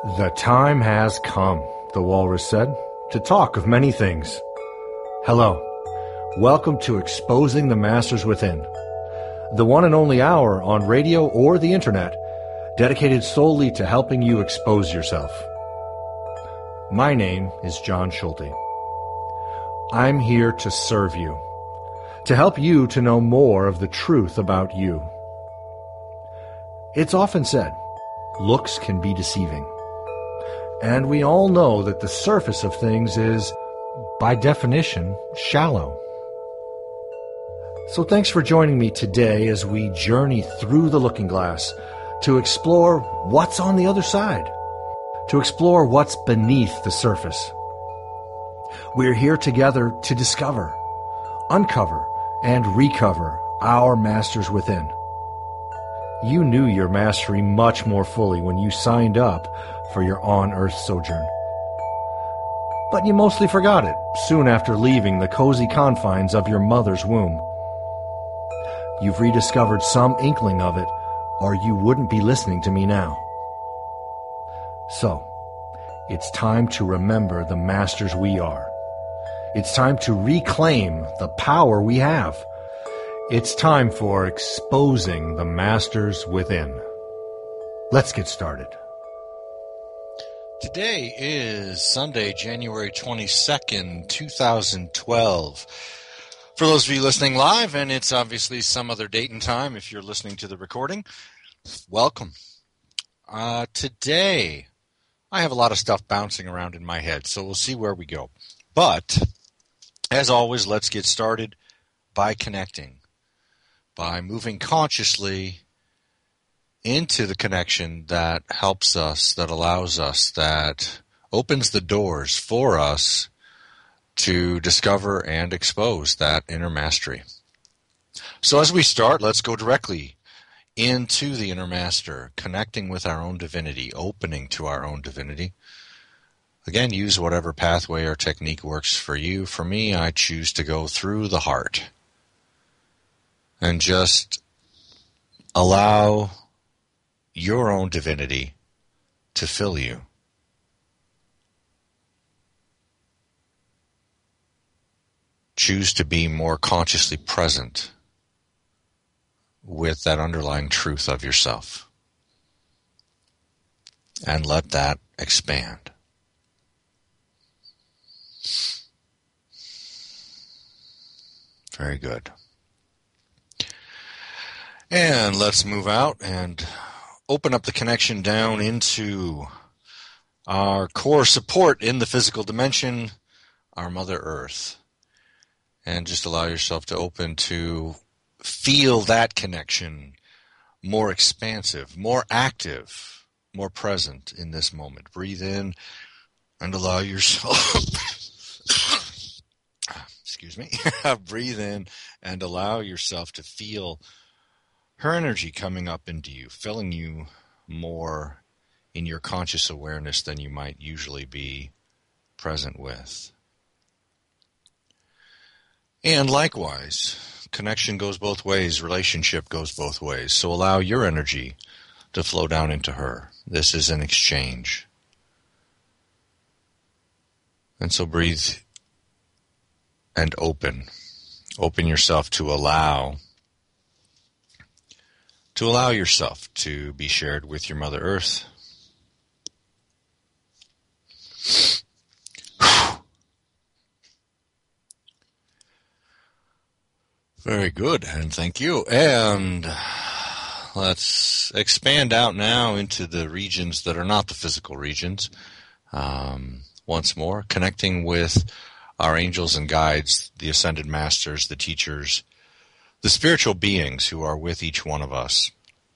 The time has come, the walrus said, to talk of many things. Hello. Welcome to Exposing the Masters Within, the one and only hour on radio or the internet dedicated solely to helping you expose yourself. My name is John Schulte. I'm here to serve you, to help you to know more of the truth about you. It's often said, looks can be deceiving. And we all know that the surface of things is, by definition, shallow. So thanks for joining me today as we journey through the looking glass to explore what's on the other side, to explore what's beneath the surface. We're here together to discover, uncover, and recover our masters within. You knew your mastery much more fully when you signed up for your on-earth sojourn. But you mostly forgot it soon after leaving the cozy confines of your mother's womb. You've rediscovered some inkling of it, or you wouldn't be listening to me now. So, it's time to remember the masters we are. It's time to reclaim the power we have. It's time for Exposing the Masters Within. Let's get started. Today is Sunday, January 22nd, 2012. For those of you listening live, and it's obviously some other date and time if you're listening to the recording, welcome. Today, I have a lot of stuff bouncing around in my head, so we'll see where we go. But, as always, let's get started by connecting. By moving consciously into the connection that helps us, that allows us, that opens the doors for us to discover and expose that inner mastery. So as we start, let's go directly into the inner master, connecting with our own divinity, opening to our own divinity. Again, use whatever pathway or technique works for you. For me, I choose to go through the heart. And just allow your own divinity to fill you. Choose to be more consciously present with that underlying truth of yourself. And let that expand. Very good. And let's move out and open up the connection down into our core support in the physical dimension, our Mother Earth. And just allow yourself to open to feel that connection more expansive, more active, more present in this moment. Breathe in and allow yourself... Excuse me. Breathe in and allow yourself to feel her energy coming up into you, filling you more in your conscious awareness than you might usually be present with. And likewise, connection goes both ways, relationship goes both ways. So allow your energy to flow down into her. This is an exchange. And so breathe and open. Open yourself to allow yourself to be shared with your Mother Earth. Very good, and thank you. And let's expand out now into the regions that are not the physical regions. Once more, connecting with our angels and guides, the ascended masters, the teachers, the spiritual beings who are with each one of us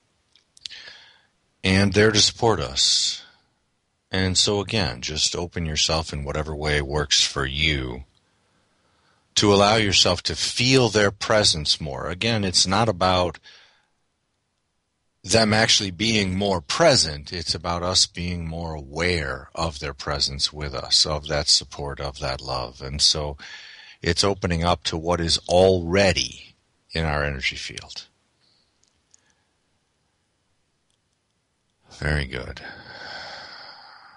and there to support us. And so again, just open yourself in whatever way works for you to allow yourself to feel their presence more. Again, it's not about them actually being more present. It's about us being more aware of their presence with us, of that support, of that love. And so it's opening up to what is already in our energy field. Very good.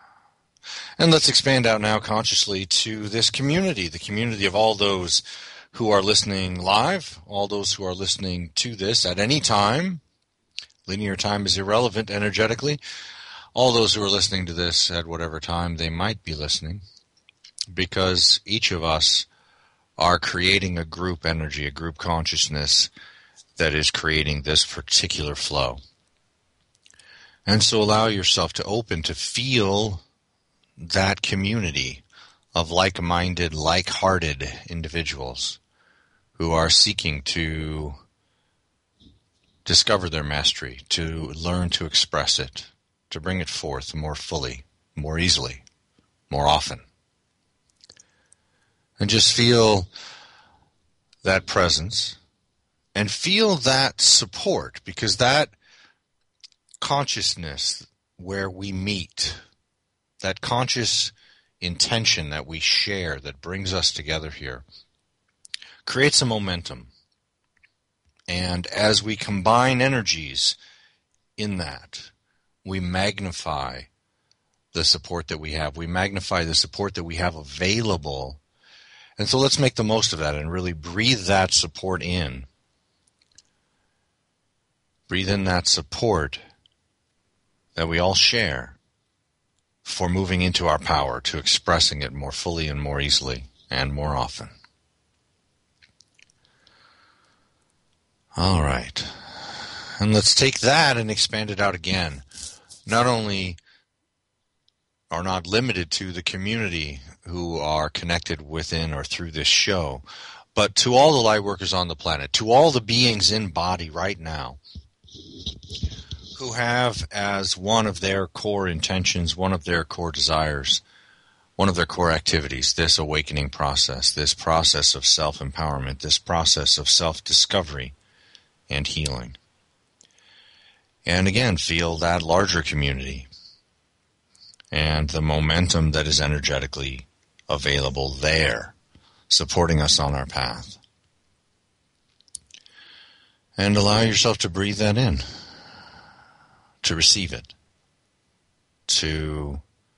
And let's expand out now consciously to this community, the community of all those who are listening live, all those who are listening to this at any time. Linear time is irrelevant energetically. All those who are listening to this at whatever time they might be listening, because each of us are creating a group energy, a group consciousness that is creating this particular flow. And so allow yourself to open to feel that community of like-minded, like-hearted individuals who are seeking to discover their mastery, to learn to express it, to bring it forth more fully, more easily, more often. And just feel that presence and feel that support, because that consciousness where we meet, that conscious intention that we share that brings us together here, creates a momentum. And as we combine energies in that, we magnify the support that we have. We magnify the support that we have available. And so let's make the most of that and really breathe that support in. Breathe in that support that we all share for moving into our power, to expressing it more fully and more easily and more often. All right. And let's take that and expand it out again. Not only are not limited to the community who are connected within or through this show, but to all the light workers on the planet, to all the beings in body right now, who have as one of their core intentions, one of their core desires, one of their core activities, this awakening process, this process of self-empowerment, this process of self-discovery and healing. And again, feel that larger community and the momentum that is energetically available there, supporting us on our path. And allow yourself to breathe that in, to receive it, to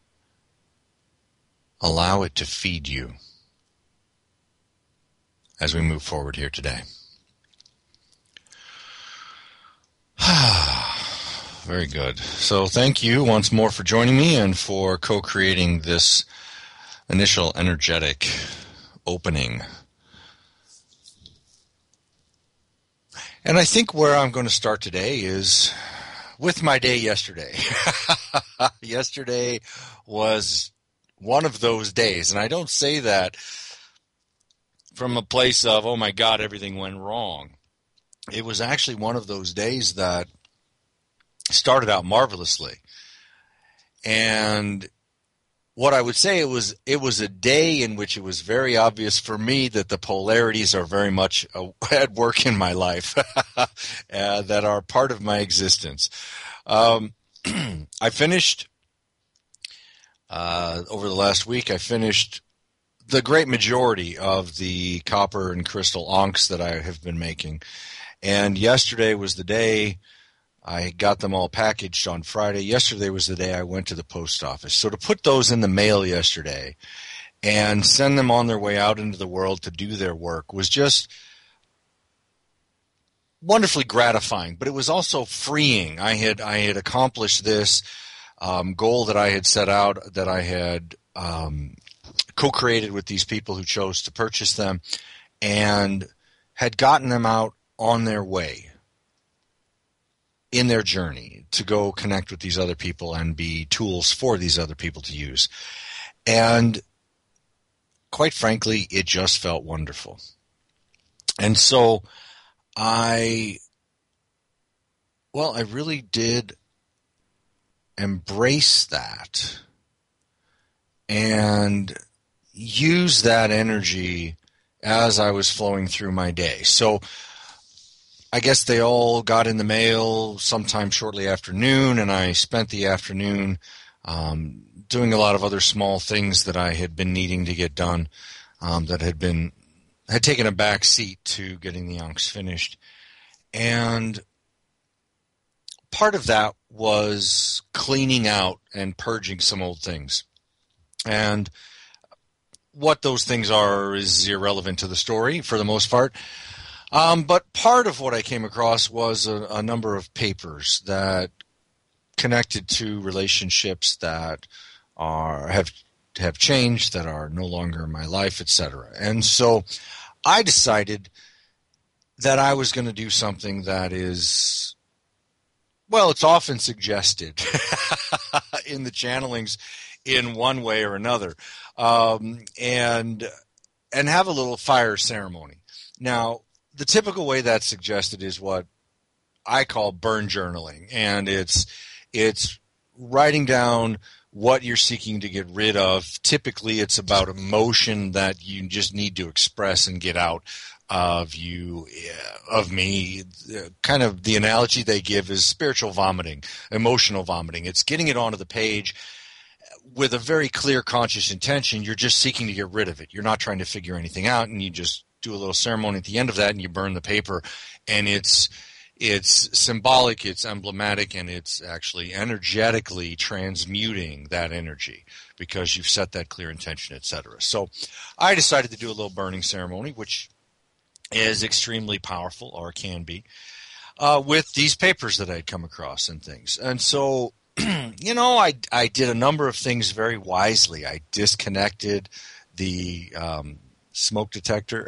allow it to feed you as we move forward here today. Very good. So thank you once more for joining me and for co-creating this initial energetic opening. And I think where I'm going to start today is with my day yesterday. Yesterday was one of those days, and I don't say that from a place of, oh my God, everything went wrong. It was actually one of those days that started out marvelously. And what I would say, it was a day in which it was very obvious for me that the polarities are very much at work in my life, that are part of my existence. I finished, over the last week, I finished the great majority of the copper and crystal ankhs that I have been making. And yesterday was the day I got them all packaged on Friday. Yesterday was the day I went to the post office. So to put those in the mail yesterday and send them on their way out into the world to do their work was just wonderfully gratifying, but it was also freeing. I had accomplished this goal that I had set out, that I had co-created with these people who chose to purchase them, and had gotten them out on their way in their journey to go connect with these other people and be tools for these other people to use. And quite frankly, it just felt wonderful. And so I really did embrace that and use that energy as I was flowing through my day. So I guess they all got in the mail sometime shortly after noon, and I spent the afternoon doing a lot of other small things that I had been needing to get done, that had taken a back seat to getting the ankhs finished. And part of that was cleaning out and purging some old things. And what those things are is irrelevant to the story for the most part. But part of what I came across was a number of papers that connected to relationships that have changed, that are no longer in my life, etc. And so I decided that I was going to do something that is, well, it's often suggested in the channelings in one way or another, and have a little fire ceremony. Now, the typical way that's suggested is what I call burn journaling, and it's writing down what you're seeking to get rid of. Typically, it's about emotion that you just need to express and get out of you, of me. Kind of the analogy they give is spiritual vomiting, emotional vomiting. It's getting it onto the page with a very clear conscious intention. You're just seeking to get rid of it. You're not trying to figure anything out, and you just do a little ceremony at the end of that, and you burn the paper, and it's symbolic, it's emblematic, and it's actually energetically transmuting that energy because you've set that clear intention, etc. So I decided to do a little burning ceremony, which is extremely powerful, or can be, with these papers that I'd come across and things. And so, I did a number of things very wisely. I disconnected the smoke detector.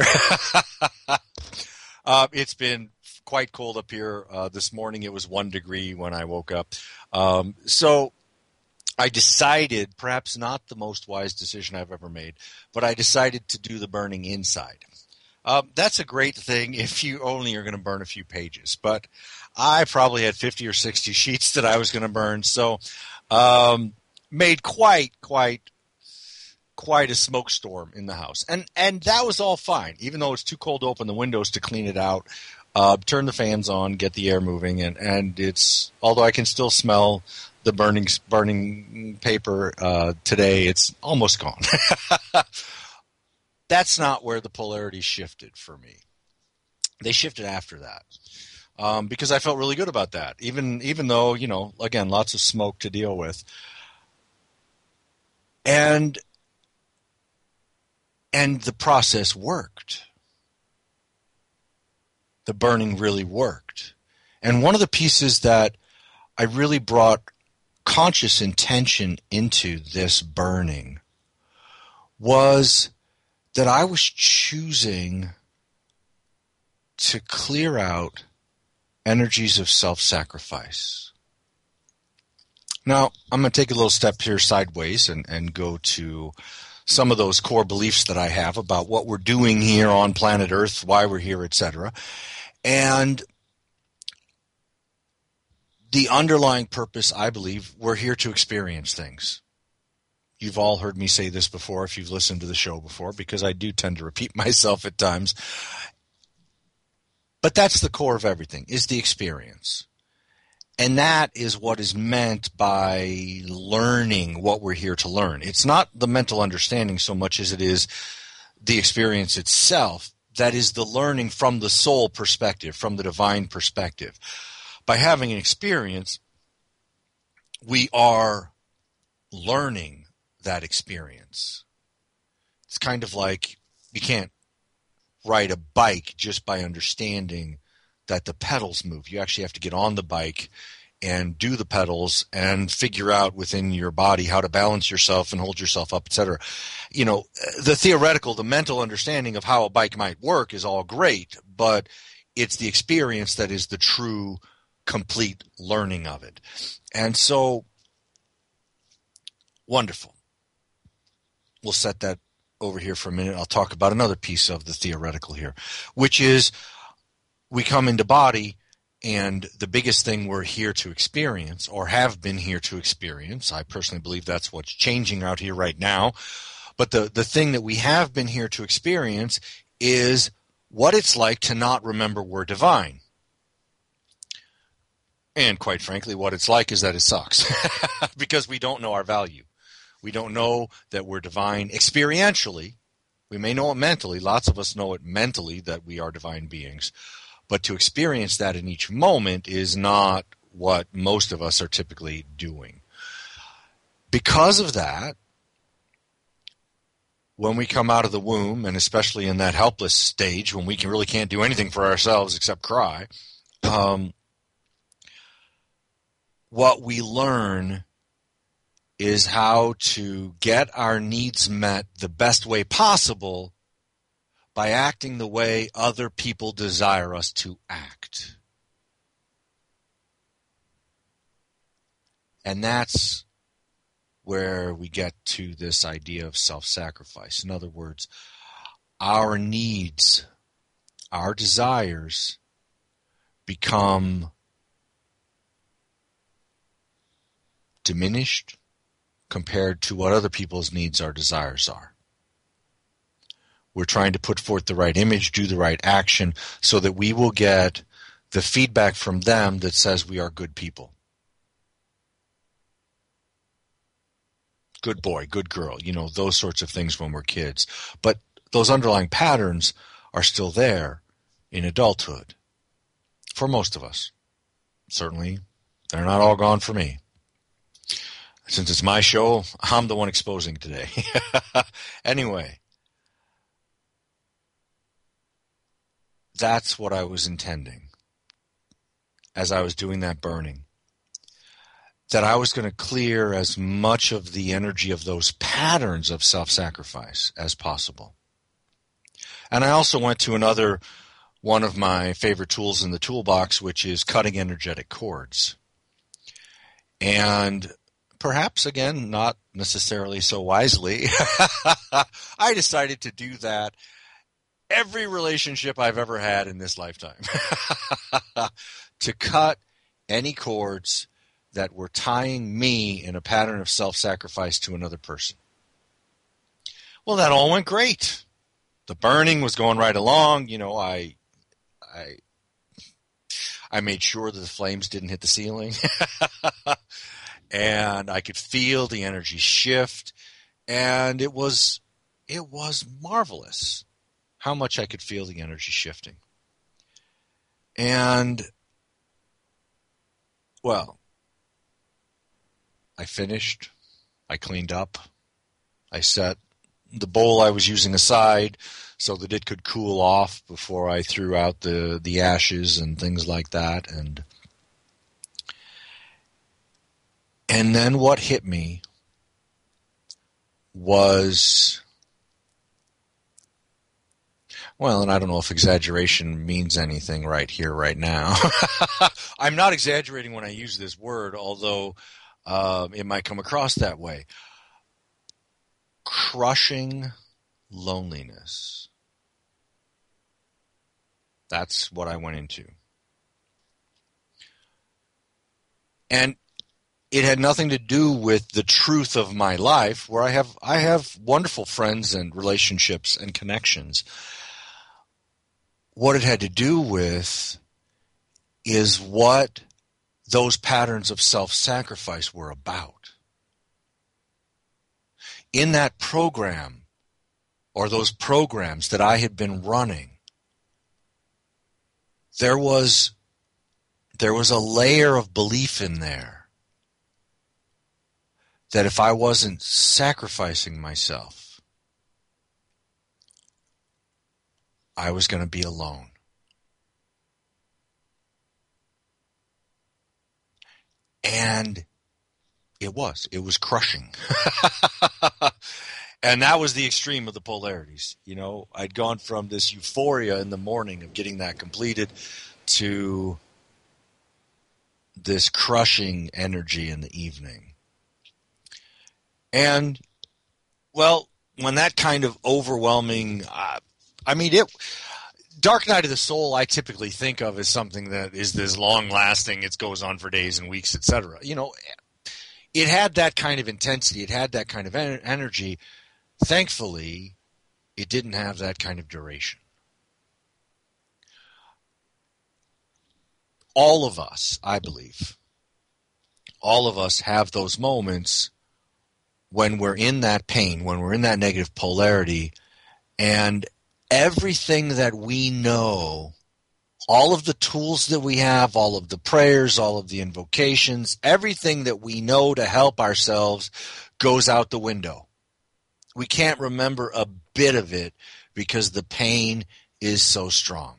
It's been quite cold up here. This morning it was 1 degree when I woke up. So I decided, perhaps not the most wise decision I've ever made, but I decided to do the burning inside. That's a great thing if you only are going to burn a few pages, but I probably had 50 or 60 sheets that I was going to burn, so made quite a smoke storm in the house. And that was all fine, even though it's too cold to open the windows to clean it out. Turn the fans on, get the air moving, and it's, although I can still smell the burning paper today, it's almost gone. That's not where the polarity shifted for me. They shifted after that, because I felt really good about that, even though, again, lots of smoke to deal with. And the process worked. The burning really worked. And one of the pieces that I really brought conscious intention into this burning was that I was choosing to clear out energies of self-sacrifice. Now, I'm going to take a little step here sideways and go to some of those core beliefs that I have about what we're doing here on planet Earth, why we're here, etc. And the underlying purpose, I believe, we're here to experience things. You've all heard me say this before if you've listened to the show before, because I do tend to repeat myself at times. But that's the core of everything, is the experience. And that is what is meant by learning what we're here to learn. It's not the mental understanding so much as it is the experience itself that is the learning from the soul perspective, from the divine perspective. By having an experience, we are learning that experience. It's kind of like you can't ride a bike just by understanding that the pedals move. You actually have to get on the bike and do the pedals and figure out within your body how to balance yourself and hold yourself up, etc. The theoretical, the mental understanding of how a bike might work is all great, but it's the experience that is the true, complete learning of it. And so, wonderful. We'll set that over here for a minute. I'll talk about another piece of the theoretical here, which is we come into body, and the biggest thing we're here to experience, or have been here to experience, I personally believe that's what's changing out here right now, but the thing that we have been here to experience is what it's like to not remember we're divine. And quite frankly, what it's like is that it sucks because we don't know our value. We don't know that we're divine experientially. We may know it mentally. Lots of us know it mentally that we are divine beings. But to experience that in each moment is not what most of us are typically doing. Because of that, when we come out of the womb, and especially in that helpless stage when we really can't do anything for ourselves except cry, what we learn is how to get our needs met the best way possible by acting the way other people desire us to act. And that's where we get to this idea of self-sacrifice. In other words, our needs, our desires become diminished compared to what other people's needs or desires are. We're trying to put forth the right image, do the right action, so that we will get the feedback from them that says we are good people. Good boy, good girl, those sorts of things when we're kids. But those underlying patterns are still there in adulthood for most of us. Certainly, they're not all gone for me. Since it's my show, I'm the one exposing today. Anyway, that's what I was intending as I was doing that burning. That I was going to clear as much of the energy of those patterns of self-sacrifice as possible. And I also went to another one of my favorite tools in the toolbox, which is cutting energetic cords. And perhaps, again, not necessarily so wisely, I decided to do that every relationship I've ever had in this lifetime. To cut any cords that were tying me in a pattern of self-sacrifice to another person. Well, that all went great. The burning was going right along. I made sure that the flames didn't hit the ceiling. And I could feel the energy shift. And it was marvelous how much I could feel the energy shifting. And, well, I finished, I cleaned up, I set the bowl I was using aside so that it could cool off before I threw out the ashes and things like that. And then what hit me was, well, and I don't know if exaggeration means anything right here, right now. I'm not exaggerating when I use this word, although it might come across that way. Crushing loneliness. That's what I went into. And it had nothing to do with the truth of my life, where I have wonderful friends and relationships and connections. What it had to do with is what those patterns of self-sacrifice were about. In that program, or those programs that I had been running, there was a layer of belief in there that if I wasn't sacrificing myself, I was going to be alone. And it was crushing. And that was the extreme of the polarities. I'd gone from this euphoria in the morning of getting that completed to this crushing energy in the evening. And, well, when that kind of overwhelming, Dark Night of the Soul, I typically think of as something that is this long-lasting, it goes on for days and weeks, etc. It had that kind of intensity. It had that kind of energy. Thankfully, it didn't have that kind of duration. All of us, I believe, all of us have those moments when we're in that pain, when we're in that negative polarity, and everything that we know, all of the tools that we have, all of the prayers, all of the invocations, everything that we know to help ourselves goes out the window. we can't remember a bit of it because the pain is so strong.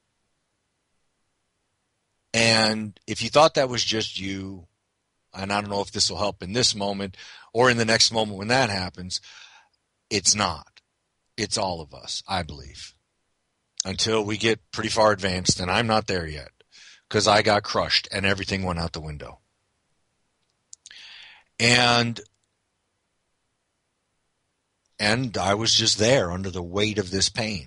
And if you thought that was just you, and I don't know if this will help in this moment or in the next moment when that happens, it's not. It's all of us, I believe. Until we get pretty far advanced, and I'm not there yet, because I got crushed and everything went out the window. And I was just there under the weight of this pain.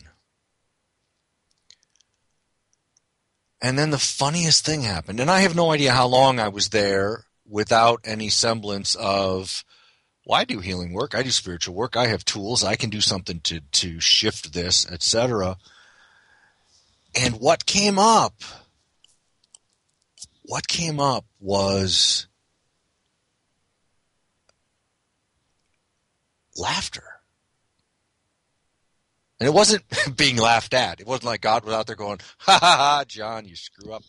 And then the funniest thing happened, and I have no idea how long I was there without any semblance of, well, I do healing work, I do spiritual work, I have tools, I can do something to shift this, etc. And what came up was laughter. And it wasn't being laughed at. It wasn't like God was out there going, ha ha ha, John, you screw up.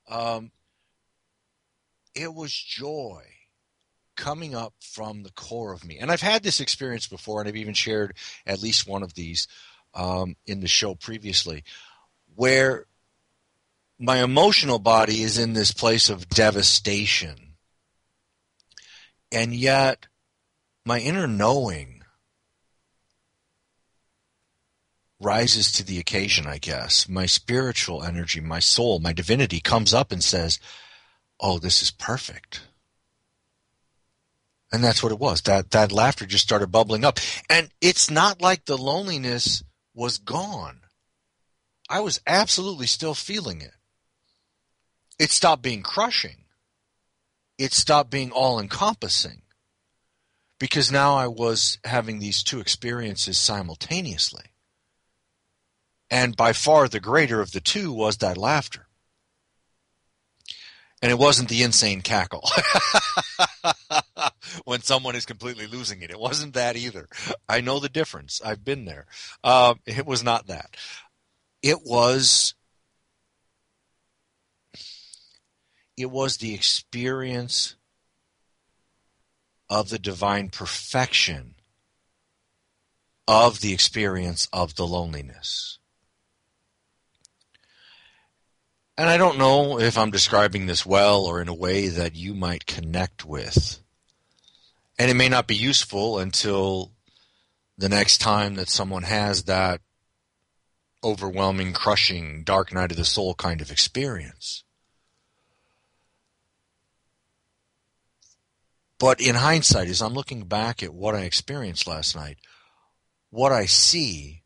It was joy coming up from the core of me. And I've had this experience before, and I've even shared at least one of these in the show previously, where my emotional body is in this place of devastation. And yet my inner knowing rises to the occasion, I guess. My spiritual energy, my soul, my divinity comes up and says, oh, this is perfect. And that's what it was. That laughter just started bubbling up. And it's not like the loneliness was gone. I was absolutely still feeling it. It stopped being crushing. It stopped being all-encompassing. Because now I was having these two experiences simultaneously. And by far the greater of the two was that laughter. And it wasn't the insane cackle when someone is completely losing it. It wasn't that either. I know the difference. I've been there. It was not that. It was the experience of the divine perfection of the experience of the loneliness. And I don't know if I'm describing this well or in a way that you might connect with. And it may not be useful until the next time that someone has that overwhelming, crushing, dark night of the soul kind of experience. But in hindsight, as I'm looking back at what I experienced last night, what I see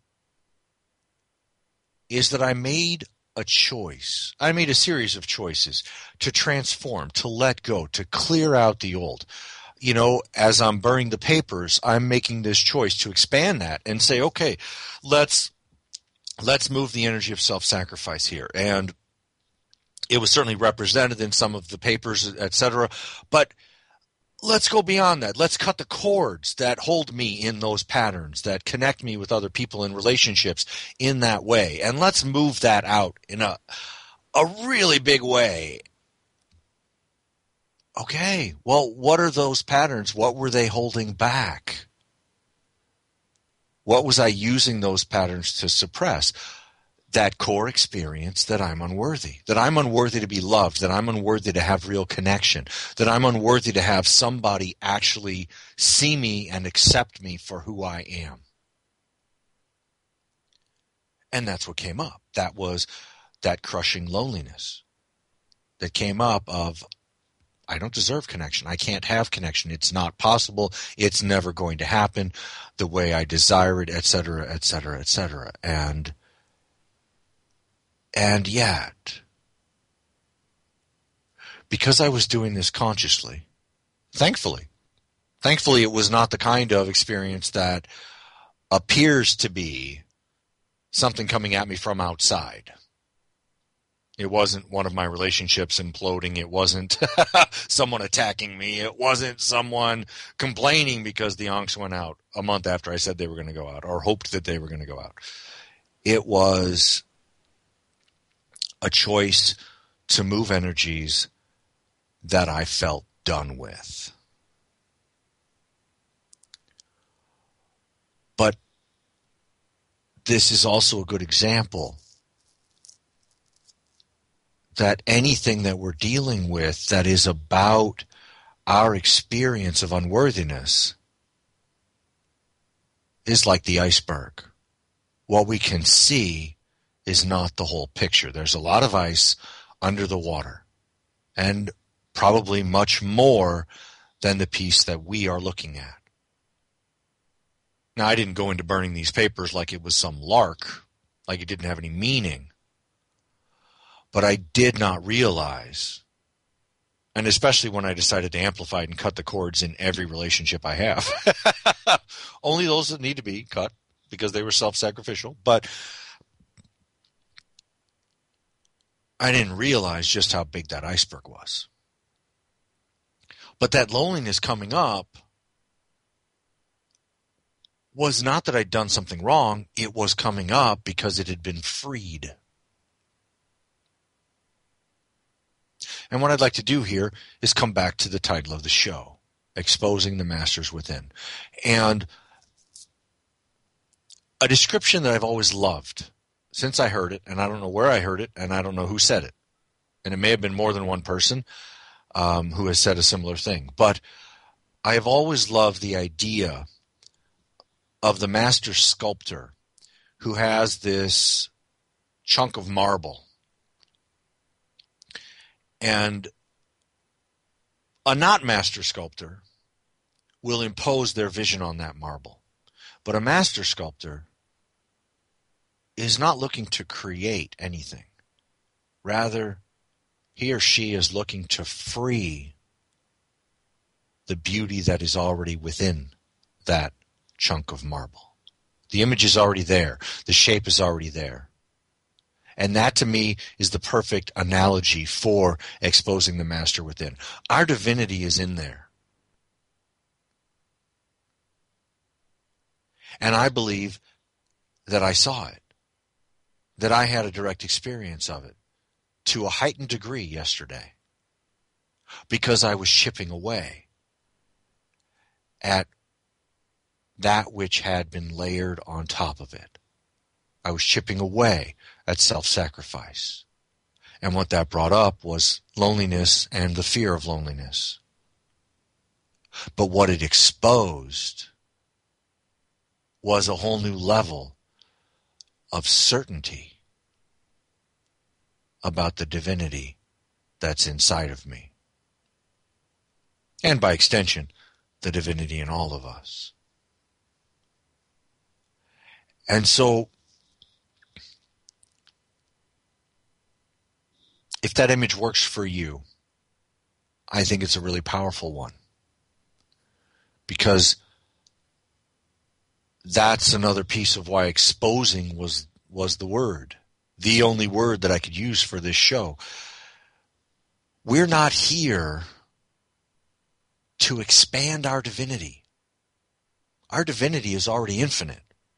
is that I made a choice. I made a series of choices to transform, to let go, to clear out the old. You know, as I'm burning the papers, I'm making this choice to expand that and say, okay, let's move the energy of self-sacrifice here. And it was certainly represented in some of the papers, etc. But let's go beyond that. Let's cut the cords that hold me in those patterns, that connect me with other people in relationships in that way. And let's move that out in a really big way. Okay, well, what are those patterns? What were they holding back? What was I using those patterns to suppress? That core experience that I'm unworthy to be loved, that I'm unworthy to have real connection, that I'm unworthy to have somebody actually see me and accept me for who I am. And that's what came up. That was that crushing loneliness that came up of, I don't deserve connection. I can't have connection. It's not possible. It's never going to happen the way I desire it, etc., etc., etc. And yet, because I was doing this consciously, thankfully it was not the kind of experience that appears to be something coming at me from outside. It wasn't one of my relationships imploding. It wasn't someone attacking me. It wasn't someone complaining because the onks went out a month after I said they were going to go out or hoped that they were going to go out. It was a choice to move energies that I felt done with. this is also a good example that anything that we're dealing with that is about our experience of unworthiness is like the iceberg. What we can see is not the whole picture. There's a lot of ice under the water, and probably much more than the piece that we are looking at. Now, I didn't go into burning these papers like it was some lark, like it didn't have any meaning. But I did not realize, and especially when I decided to amplify and cut the cords in every relationship I have, only those that need to be cut because they were self-sacrificial, but I didn't realize just how big that iceberg was. But that loneliness coming up was not that I'd done something wrong. It was coming up because it had been freed. And what I'd like to do here is come back to the title of the show, Exposing the Masters Within. And a description that I've always loved since I heard it, and I don't know where I heard it, and I don't know who said it. And it may have been more than one person who has said a similar thing. But I have always loved the idea of the master sculptor who has this chunk of marble. And a not master sculptor will impose their vision on that marble. But a master sculptor is not looking to create anything. Rather, he or she is looking to free the beauty that is already within that chunk of marble. The image is already there. The shape is already there. And that, to me, is the perfect analogy for exposing the master within. Our divinity is in there. And I believe that I saw it, that I had a direct experience of it to a heightened degree yesterday because I was chipping away at that which had been layered on top of it. I was chipping away at self-sacrifice. And what that brought up was loneliness and the fear of loneliness. But what it exposed was a whole new level of certainty about the divinity that's inside of me. And by extension, the divinity in all of us. And so, if that image works for you, I think it's a really powerful one. Because that's another piece of why exposing was the word. The only word that I could use for this show. We're not here to expand our divinity. Our divinity is already infinite.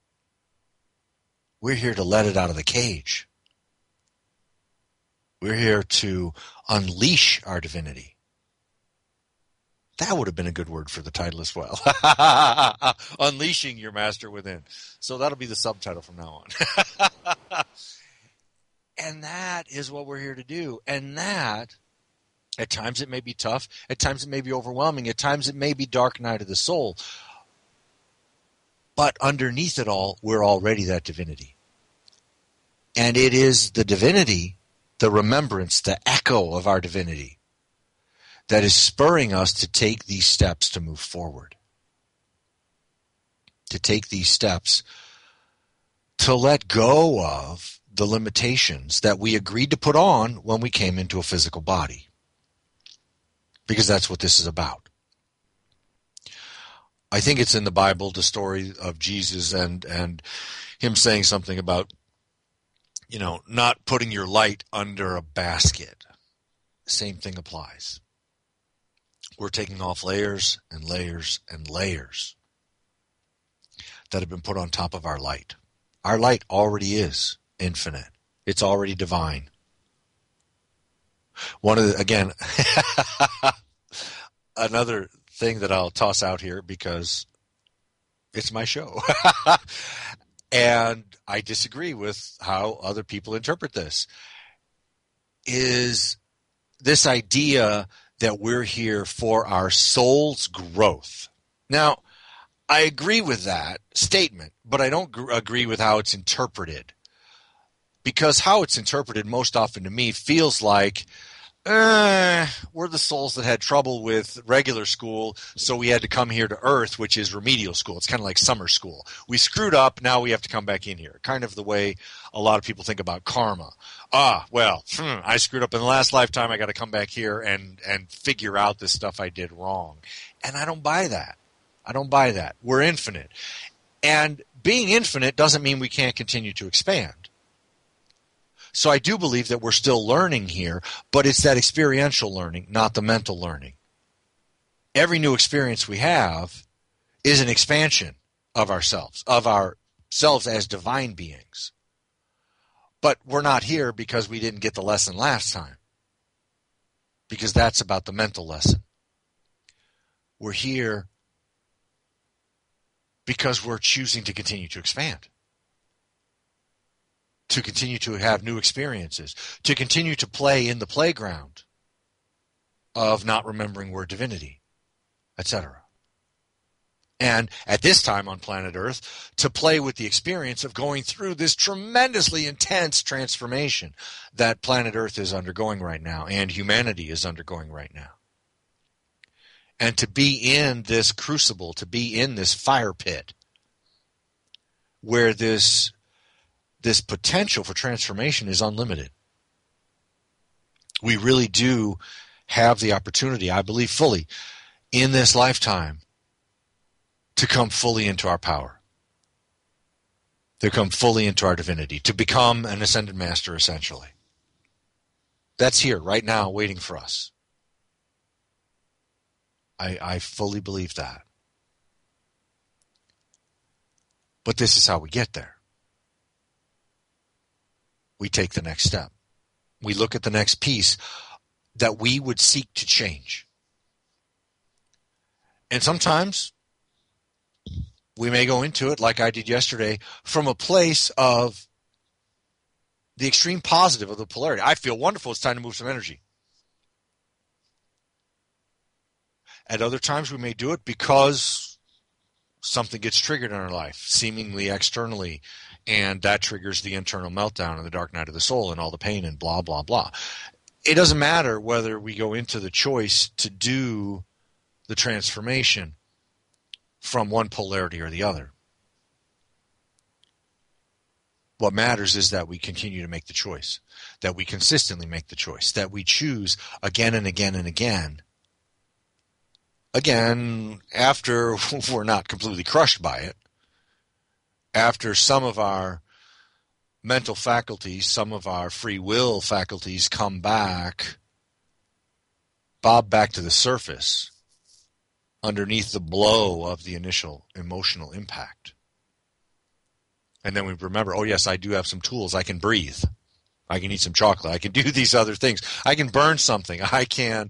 We're here to let it out of the cage. We're here to unleash our divinity. That would have been a good word for the title as well. Unleashing your master within. So that'll be the subtitle from now on. And that is what we're here to do. And that, at times it may be tough. At times it may be overwhelming. At times it may be dark night of the soul. But underneath it all, we're already that divinity. And it is the divinity, the remembrance, the echo of our divinity, that is spurring us to take these steps to move forward. To take these steps to let go of the limitations that we agreed to put on when we came into a physical body. Because that's what this is about. I think it's in the Bible, the story of Jesus and him saying something about, not putting your light under a basket. Same thing applies. We're taking off layers and layers and layers that have been put on top of our light. Our light already is infinite. It's already divine. Another thing that I'll toss out here because it's my show. and I disagree with how other people interpret this, is this idea that we're here for our soul's growth. Now, I agree with that statement, but I don't agree with how it's interpreted. Because how it's interpreted most often to me feels like, we're the souls that had trouble with regular school, so we had to come here to Earth, which is remedial school. It's kind of like summer school. We screwed up, now we have to come back in here. Kind of the way a lot of people think about karma. I screwed up in the last lifetime, I got to come back here and figure out this stuff I did wrong. And I don't buy that. I don't buy that. We're infinite. And being infinite doesn't mean we can't continue to expand. So I do believe that we're still learning here, but it's that experiential learning, not the mental learning. Every new experience we have is an expansion of ourselves as divine beings. But we're not here because we didn't get the lesson last time, because that's about the mental lesson. We're here because we're choosing to continue to expand, to continue to have new experiences, to continue to play in the playground of not remembering we're divinity, etc. And at this time on planet Earth, to play with the experience of going through this tremendously intense transformation that planet Earth is undergoing right now and humanity is undergoing right now. And to be in this crucible, to be in this fire pit where this potential for transformation is unlimited. We really do have the opportunity, I believe fully, in this lifetime to come fully into our power, to come fully into our divinity, to become an ascended master, essentially. That's here, right now, waiting for us. I fully believe that. But this is how we get there. We take the next step. We look at the next piece that we would seek to change. And sometimes we may go into it, like I did yesterday, from a place of the extreme positive of the polarity. I feel wonderful. It's time to move some energy. At other times we may do it because something gets triggered in our life, seemingly externally, and that triggers the internal meltdown and the dark night of the soul and all the pain and blah, blah, blah. It doesn't matter whether we go into the choice to do the transformation from one polarity or the other. What matters is that we continue to make the choice, that we consistently make the choice, that we choose again and again and again. Again, after we're not completely crushed by it, after some of our mental faculties, some of our free will faculties come back, bob back to the surface underneath the blow of the initial emotional impact. And then we remember, oh yes, I do have some tools. I can breathe. I can eat some chocolate. I can do these other things. I can burn something. I can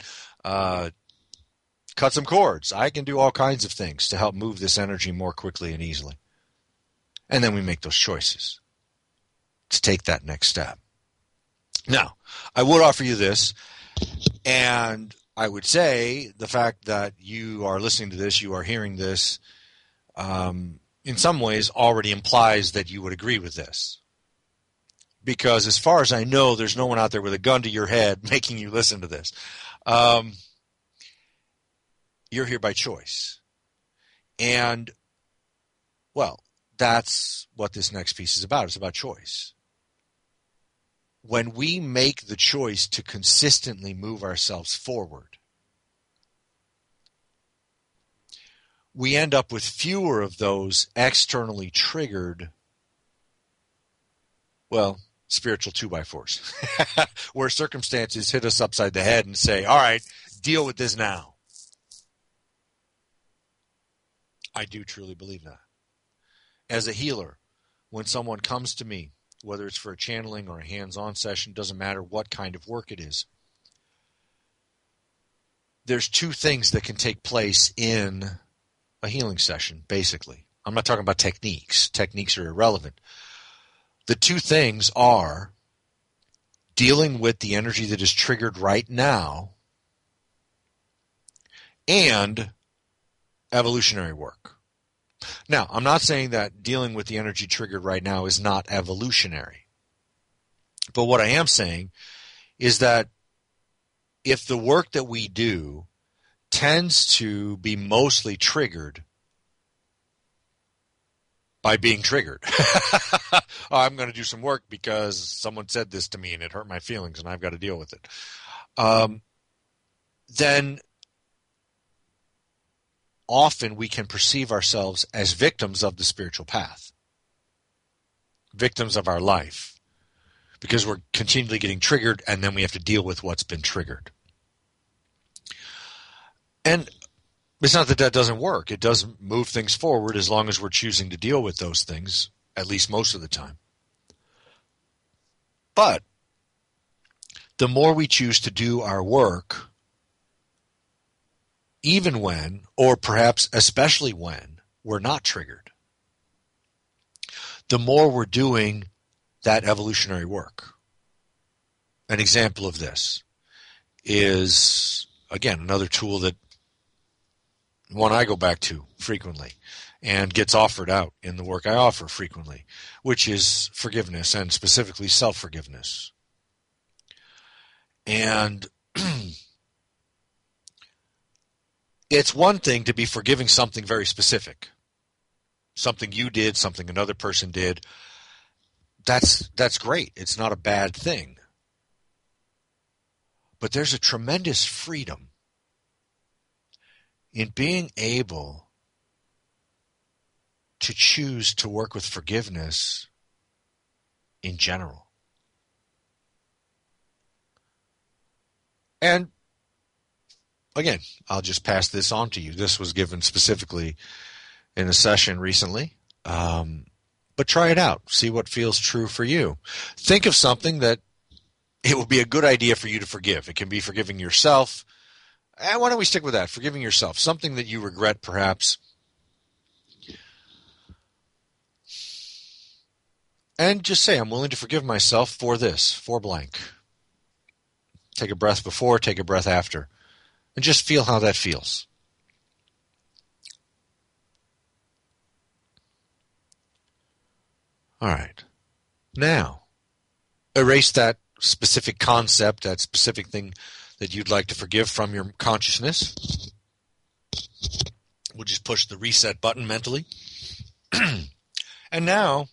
cut some cords. I can do all kinds of things to help move this energy more quickly and easily. And then we make those choices to take that next step. Now, I would offer you this, and I would say the fact that you are listening to this, you are hearing this, in some ways already implies that you would agree with this. Because as far as I know, there's no one out there with a gun to your head making you listen to this. You're here by choice. And, well, that's what this next piece is about. It's about choice. When we make the choice to consistently move ourselves forward, we end up with fewer of those externally triggered, well, spiritual 2x4s, where circumstances hit us upside the head and say, all right, deal with this now. I do truly believe that. As a healer, when someone comes to me, whether it's for a channeling or a hands-on session, doesn't matter what kind of work it is, there's two things that can take place in a healing session, basically. I'm not talking about techniques. Techniques are irrelevant. The two things are dealing with the energy that is triggered right now and evolutionary work. Now, I'm not saying that dealing with the energy triggered right now is not evolutionary. But what I am saying is that if the work that we do tends to be mostly triggered by being triggered. Oh, I'm going to do some work because someone said this to me and it hurt my feelings and I've got to deal with it. Then often we can perceive ourselves as victims of the spiritual path, victims of our life, because we're continually getting triggered and then we have to deal with what's been triggered. And it's not that that doesn't work. It does move things forward as long as we're choosing to deal with those things, at least most of the time. But the more we choose to do our work, even when, or perhaps especially when, we're not triggered, the more we're doing that evolutionary work. An example of this is, again, another tool that one I go back to frequently and gets offered out in the work I offer frequently, which is forgiveness and specifically self-forgiveness. And it's one thing to be forgiving something very specific, something you did, something another person did. That's great. It's not a bad thing. But there's a tremendous freedom in being able to choose to work with forgiveness in general. And again, I'll just pass this on to you. This was given specifically in a session recently. But try it out. See what feels true for you. Think of something that it would be a good idea for you to forgive. It can be forgiving yourself. Why don't we stick with that? Forgiving yourself. Something that you regret, perhaps. And just say, I'm willing to forgive myself for this, for blank. Take a breath before, take a breath after. And just feel how that feels. All right. Now, erase that specific concept, that specific thing that you'd like to forgive from your consciousness. We'll just push the reset button mentally. And now,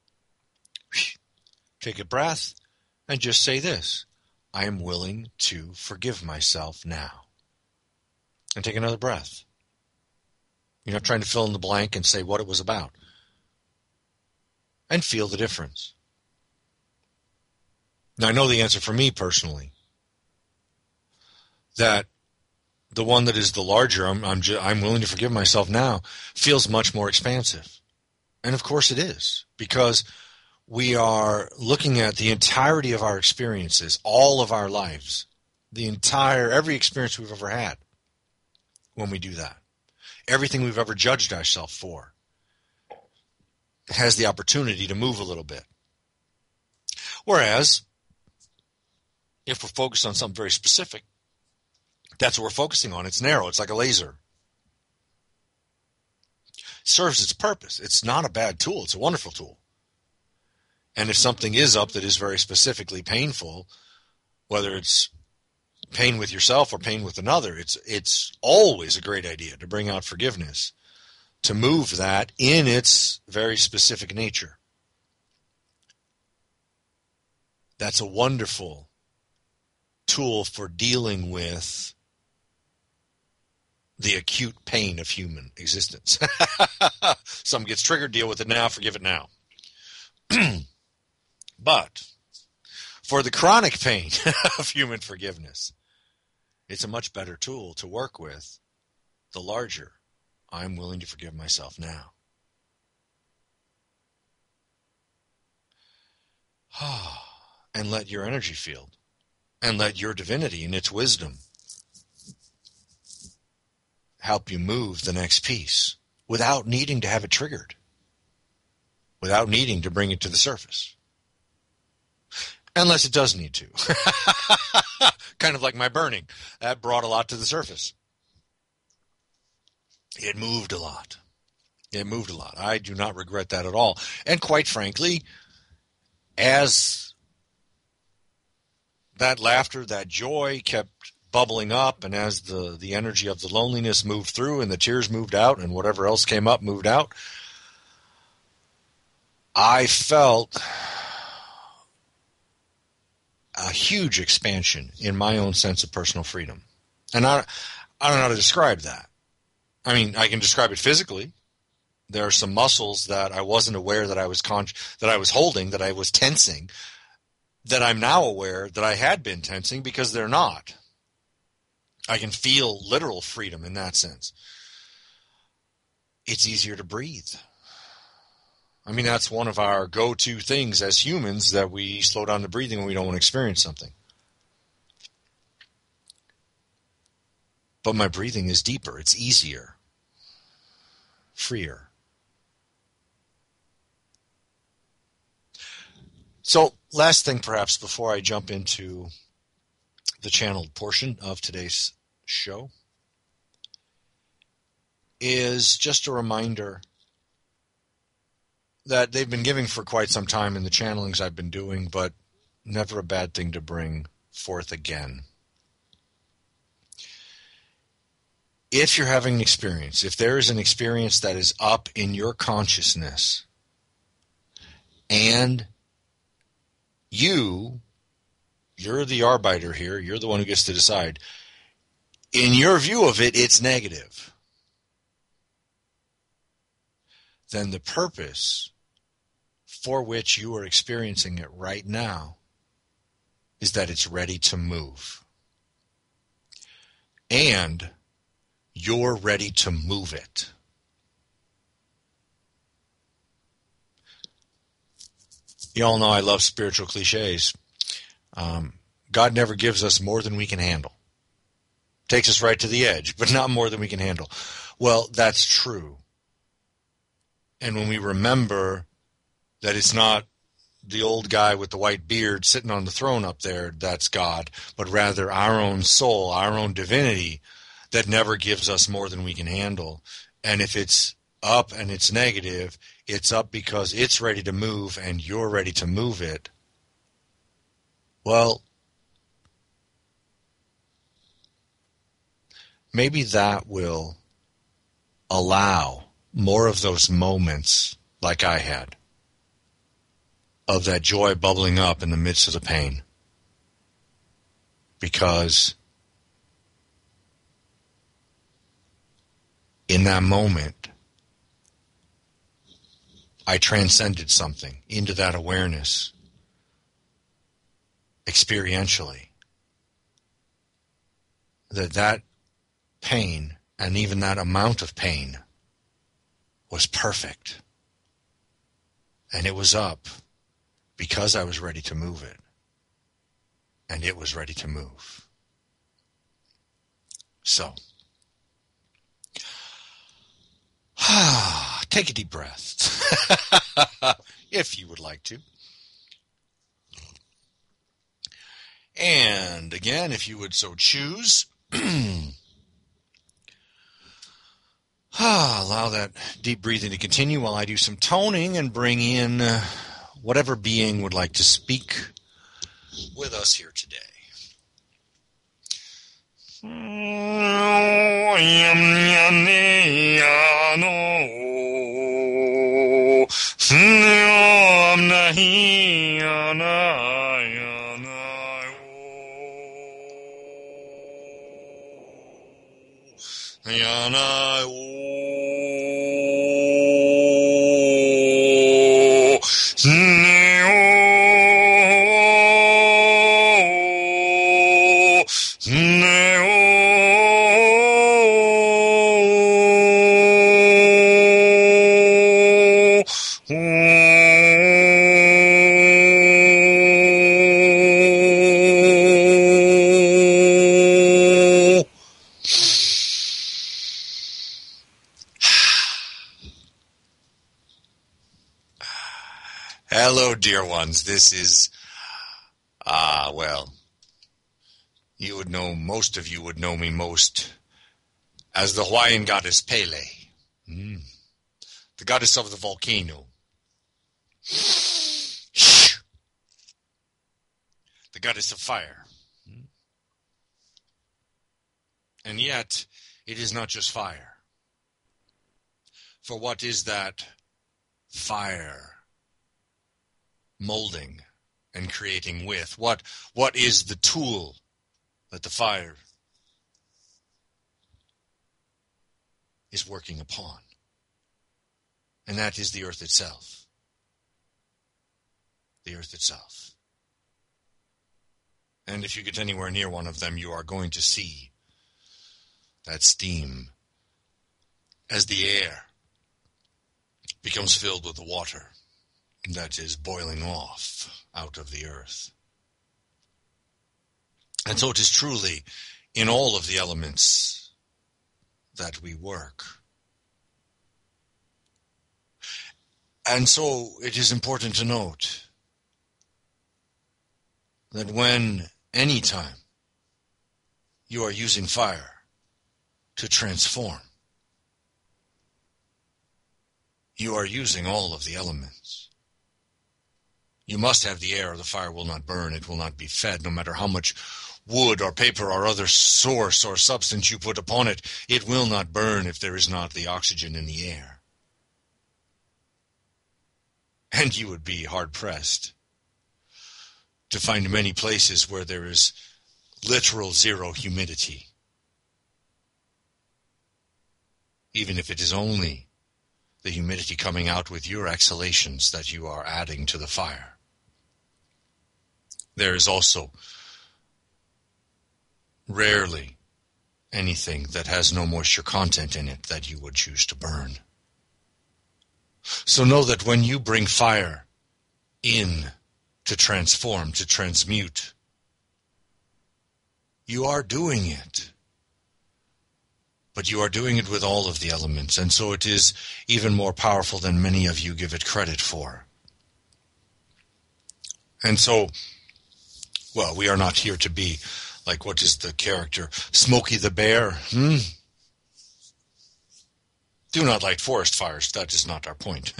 take a breath and just say this. I am willing to forgive myself now. And take another breath. You're not trying to fill in the blank and say what it was about. And feel the difference. Now, I know the answer for me personally. That the one that is the larger, I'm willing to forgive myself now, feels much more expansive. And of course it is, because we are looking at the entirety of our experiences, all of our lives, every experience we've ever had when we do that. Everything we've ever judged ourselves for has the opportunity to move a little bit. Whereas, if we're focused on something very specific, that's what we're focusing on. It's narrow. It's like a laser. It serves its purpose. It's not a bad tool. It's a wonderful tool. And if something is up that is very specifically painful, whether it's pain with yourself or pain with another, it's always a great idea to bring out forgiveness, to move that in its very specific nature. That's a wonderful tool for dealing with the acute pain of human existence. Something gets triggered, deal with it now, forgive it now. But for the chronic pain of human forgiveness, it's a much better tool to work with, the larger, I'm willing to forgive myself now. And let your energy field, and let your divinity and its wisdom help you move the next piece. without needing to have it triggered, without needing to bring it to the surface. Unless it does need to. Kind of like my burning. That brought a lot to the surface. It moved a lot. It moved a lot. I do not regret that at all. And quite frankly, as that laughter, that joy kept bubbling up, and as the energy of the loneliness moved through and the tears moved out and whatever else came up moved out, I felt a huge expansion in my own sense of personal freedom. And I don't know how to describe that. I mean, I can describe it physically. There are some muscles that I wasn't aware that I was holding, that I was tensing, that I'm now aware that I had been tensing because they're not. I can feel literal freedom in that sense. It's easier to breathe. I mean, that's one of our go-to things as humans, that we slow down the breathing when we don't want to experience something. But my breathing is deeper. It's easier. Freer. So, last thing perhaps before I jump into the channeled portion of today's show is just a reminder that they've been giving for quite some time in the channelings I've been doing, but never a bad thing to bring forth again. If you're having an experience, if there is an experience that is up in your consciousness, and you're the arbiter here, you're the one who gets to decide, in your view of it, it's negative, then the purpose for which you are experiencing it right now is that it's ready to move. And you're ready to move it. You all know I love spiritual cliches. God never gives us more than we can handle. Takes us right to the edge, but not more than we can handle. Well, that's true. And when we remember that it's not the old guy with the white beard sitting on the throne up there that's God, but rather our own soul, our own divinity that never gives us more than we can handle. And if it's up and it's negative, it's up because it's ready to move and you're ready to move it. Well, maybe that will allow more of those moments like I had, of that joy bubbling up in the midst of the pain. Because in that moment, I transcended something into that awareness experientially. That pain, and even that amount of pain, was perfect. And it was up because I was ready to move it. And it was ready to move. So, take a deep breath, if you would like to. And again, if you would so choose, allow that deep breathing to continue while I do some toning and bring in whatever being would like to speak with us here today. Hello, dear ones. This is, well, most of you would know me most as the Hawaiian goddess Pele, the goddess of the volcano, the goddess of fire. And yet, it is not just fire. For what is that fire molding and creating with? What is the tool that the fire is working upon? And that is the earth itself. The earth itself. And if you get anywhere near one of them, you are going to see that steam as the air becomes filled with the water that is boiling off out of the earth. And so it is truly in all of the elements that we work. And so it is important to note that when, anytime, you are using fire to transform, you are using all of the elements. You must have the air or the fire will not burn. It will not be fed. No matter how much wood or paper or other source or substance you put upon it, it will not burn if there is not the oxygen in the air. And you would be hard-pressed to find many places where there is literal zero humidity, even if it is only the humidity coming out with your exhalations that you are adding to the fire. There is also rarely anything that has no moisture content in it that you would choose to burn. So know that when you bring fire in to transform, to transmute, you are doing it. But you are doing it with all of the elements, and so it is even more powerful than many of you give it credit for. And so, well, we are not here to be like, what is the character? Smokey the Bear? Do not light forest fires. That is not our point.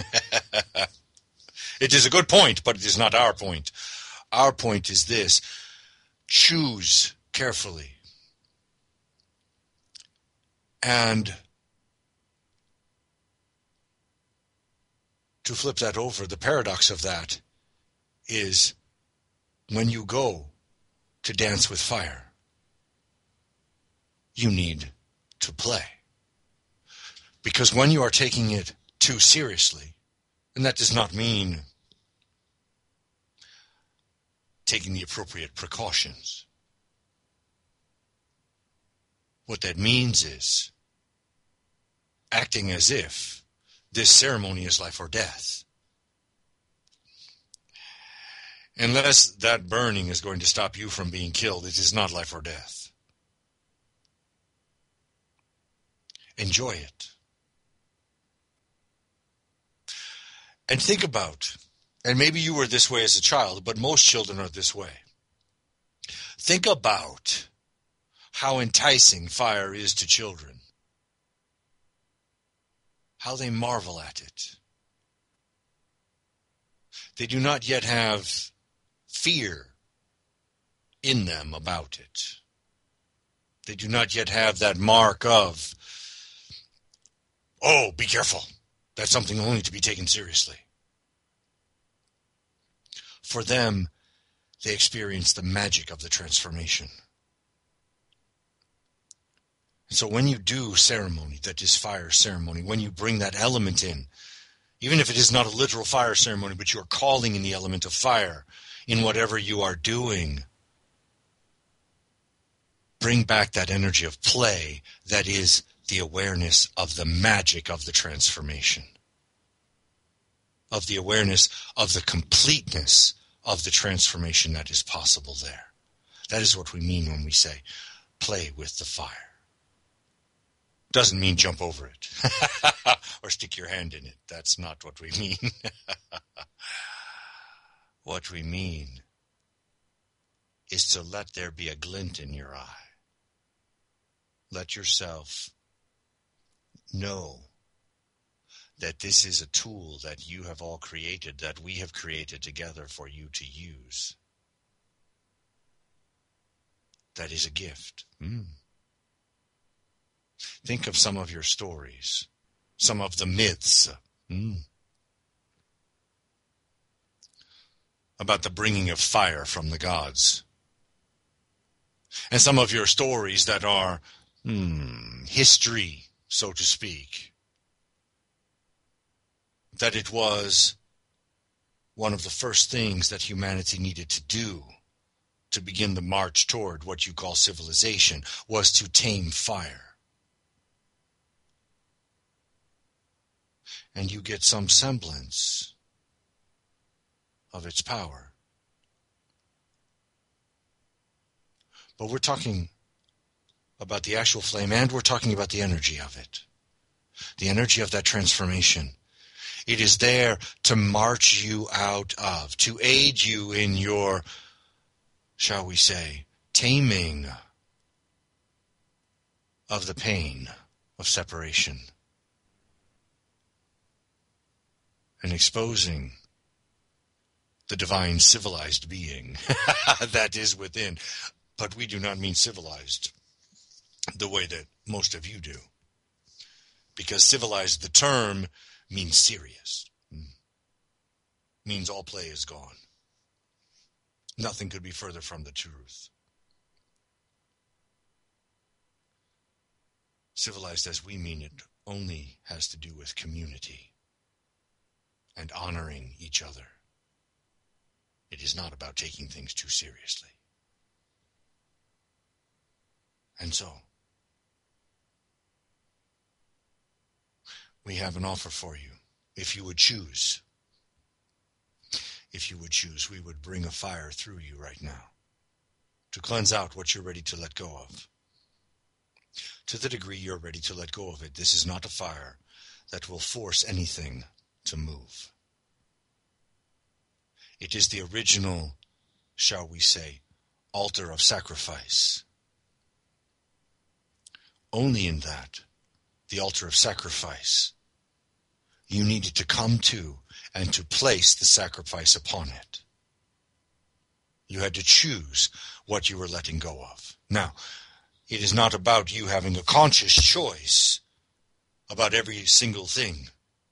It is a good point, but it is not our point. Our point is this: choose carefully. And to flip that over, the paradox of that is when you go to dance with fire, you need to play. Because when you are taking it too seriously, and that does not mean taking the appropriate precautions. What that means is acting as if this ceremony is life or death. Unless that burning is going to stop you from being killed, it is not life or death. Enjoy it. And think about, and maybe you were this way as a child, but most children are this way. Think about how enticing fire is to children. How they marvel at it. They do not yet have fear in them about it. They do not yet have that mark of, oh, be careful. That's something only to be taken seriously. For them, they experience the magic of the transformation. So when you do ceremony that is fire ceremony, when you bring that element in, even if it is not a literal fire ceremony, but you are calling in the element of fire in whatever you are doing, bring back that energy of play that is the awareness of the magic of the transformation, of the awareness of the completeness of the transformation that is possible there. That is what we mean when we say, play with the fire. Doesn't mean jump over it or stick your hand in it. That's not what we mean. What we mean is to let there be a glint in your eye. Let yourself know that this is a tool that you have all created, that we have created together for you to use. That is a gift. Think of some of your stories, some of the myths about the bringing of fire from the gods, and some of your stories that are history, so to speak, that it was one of the first things that humanity needed to do to begin the march toward what you call civilization, was to tame fire. And you get some semblance of its power. But we're talking about the actual flame, and we're talking about the energy of it. The energy of that transformation. It is there to march you out of, to aid you in your, shall we say, taming of the pain of separation, and exposing the divine civilized being that is within. But we do not mean civilized the way that most of you do, because civilized, the term, means serious, means all play is gone. Nothing could be further from the truth. Civilized as we mean it only has to do with community and honoring each other. It is not about taking things too seriously. And so, we have an offer for you. If you would choose, we would bring a fire through you right now to cleanse out what you're ready to let go of. To the degree you're ready to let go of it, this is not a fire that will force anything to move. It is the original, shall we say, altar of sacrifice. Only in that, the altar of sacrifice, you needed to come to and to place the sacrifice upon it. You had to choose what you were letting go of. Now, it is not about you having a conscious choice about every single thing.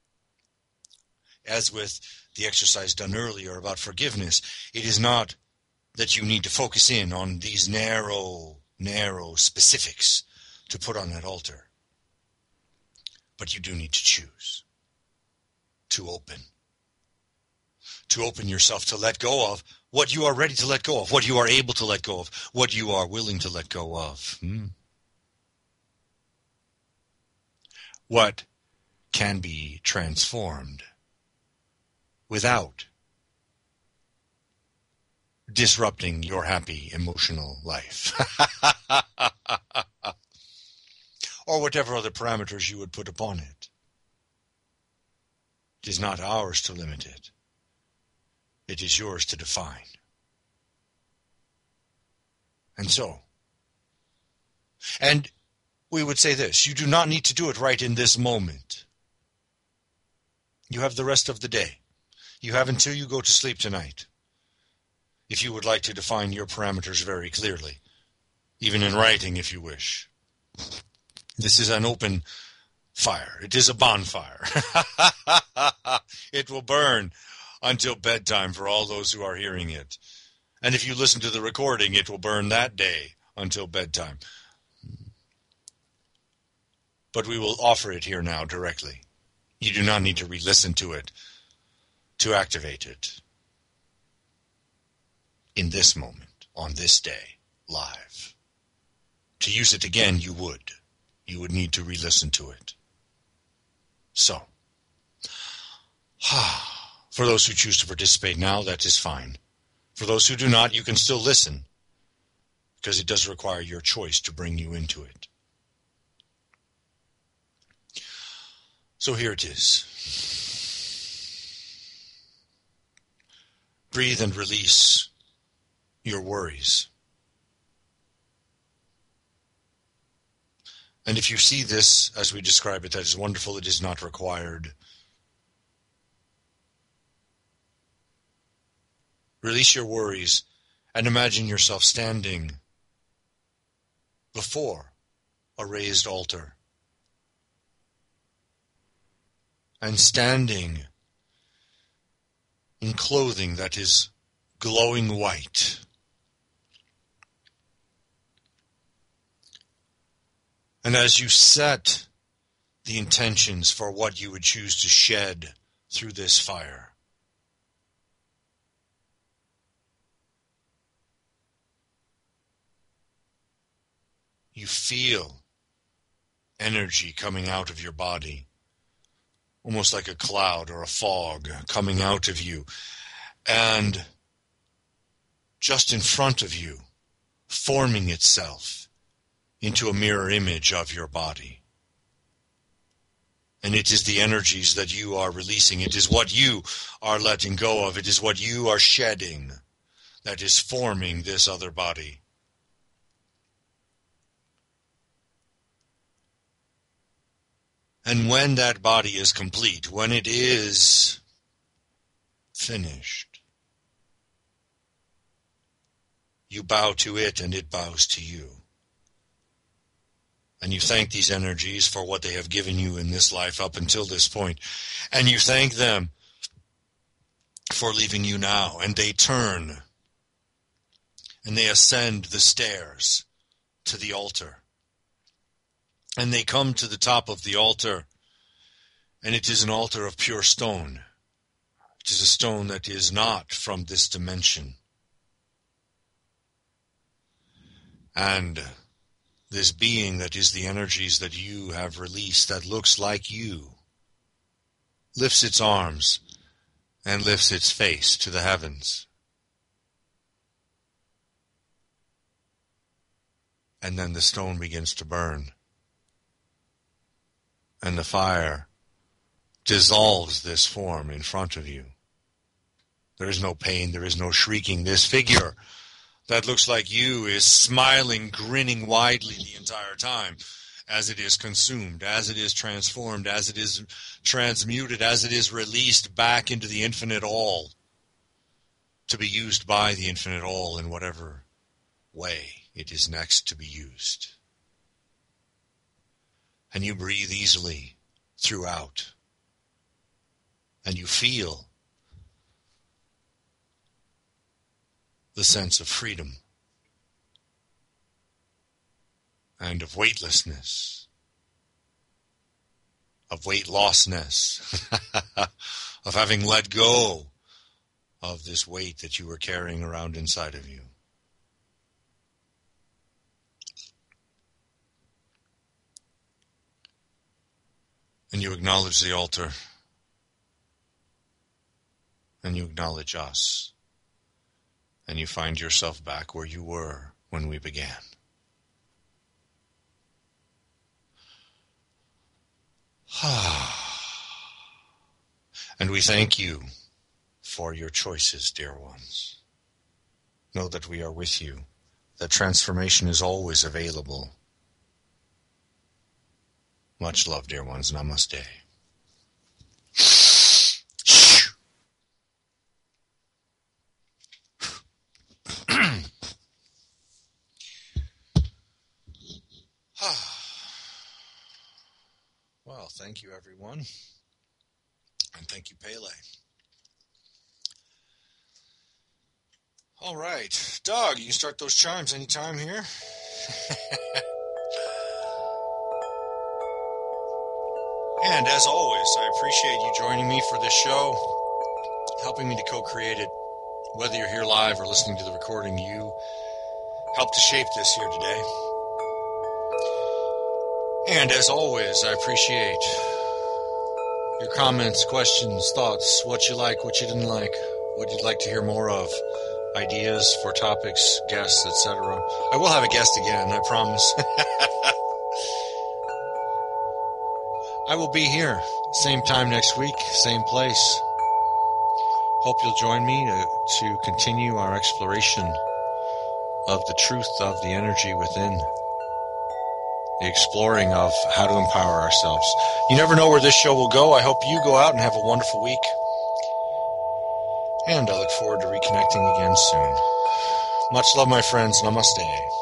As with the exercise done earlier about forgiveness, it is not that you need to focus in on these narrow specifics to put on that altar. But you do need to choose to open yourself to let go of what you are ready to let go of, what you are able to let go of, what you are willing to let go of. What can be transformed without disrupting your happy emotional life. Or whatever other parameters you would put upon it. It is not ours to limit it. It is yours to define. And we would say this, you do not need to do it right in this moment. You have the rest of the day. You have until you go to sleep tonight. If you would like to define your parameters very clearly, even in writing if you wish. This is an open fire. It is a bonfire. It will burn until bedtime for all those who are hearing it. And if you listen to the recording, it will burn that day until bedtime. But we will offer it here now directly. You do not need to re-listen to it to activate it. In this moment, on this day, live. To use it again, you would. You would need to re-listen to it. So, for those who choose to participate now, that is fine. For those who do not, you can still listen, because it does require your choice to bring you into it. So here it is. Breathe and release your worries. And if you see this as we describe it, that is wonderful. It is not required. Release your worries and imagine yourself standing before a raised altar. And standing in clothing that is glowing white. And as you set the intentions for what you would choose to shed through this fire, you feel energy coming out of your body, almost like a cloud or a fog coming out of you, and just in front of you, forming itself into a mirror image of your body. And it is the energies that you are releasing. It is what you are letting go of. It is what you are shedding that is forming this other body. And when that body is complete, when it is finished, you bow to it and it bows to you. And you thank these energies for what they have given you in this life up until this point. And you thank them for leaving you now. And they turn and they ascend the stairs to the altar. And they come to the top of the altar. And it is an altar of pure stone. It is a stone that is not from this dimension. And this being that is the energies that you have released, that looks like you, lifts its arms and lifts its face to the heavens. And then the stone begins to burn. And the fire dissolves this form in front of you. There is no pain, there is no shrieking. This figure that looks like you is smiling, grinning widely the entire time as it is consumed, as it is transformed, as it is transmuted, as it is released back into the infinite all to be used by the infinite all in whatever way it is next to be used. And you breathe easily throughout, and you feel the sense of freedom and of weightlessness, of weight lostness, of having let go of this weight that you were carrying around inside of you. And you acknowledge the altar, and you acknowledge us. And you find yourself back where you were when we began. And we thank you for your choices, dear ones. Know that we are with you, that transformation is always available. Much love, dear ones. Namaste. Well, thank you, everyone. And thank you, Pele. All right. Doug, you can start those chimes anytime here. And as always, I appreciate you joining me for this show, helping me to co-create it. Whether you're here live or listening to the recording, you helped to shape this here today. And as always, I appreciate your comments, questions, thoughts, what you like, what you didn't like, what you'd like to hear more of, ideas for topics, guests, etc. I will have a guest again, I promise. I will be here, same time next week, same place. Hope you'll join me to continue our exploration of the truth of the energy within, the exploring of how to empower ourselves. You never know where this show will go. I hope you go out and have a wonderful week. And I look forward to reconnecting again soon. Much love, my friends. Namaste.